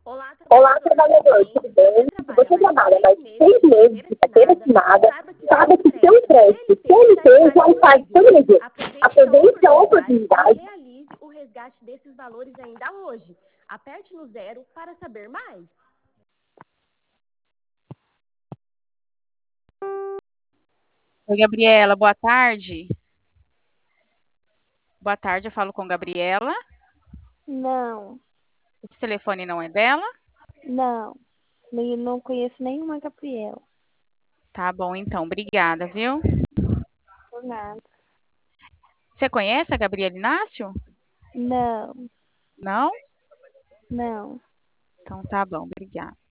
Olá, Olá, trabalhador, tudo trabalhador, bem? tudo Se você bem? Se trabalha você mais de trabalha seis mais de meses 6 sem meses carteira de carteira assinada, assinada, saiba que saiba seu que seu crédito crédito CLT já CLT está já está disponível. disponível. Aproveite então a Aproveite a oportunidade e oportunidade. realize o resgate desses valores ainda hoje. Aperte no 0 para saber mais. Oi, Gabriela, boa tarde. Boa tarde, eu falo com Gabriela. Não, Esse telefone não é dela? não. Eu não conheço nenhuma Gabriela. Tá bom, então, obrigada, viu? Por nada. Você conhece a Gabriela Inácio? Não, Não? não. Então tá bom, obrigada.